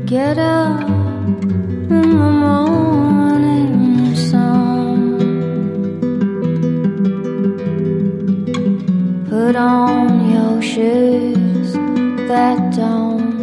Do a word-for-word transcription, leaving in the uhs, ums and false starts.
Get up in the morning sun, put on your shoes that don't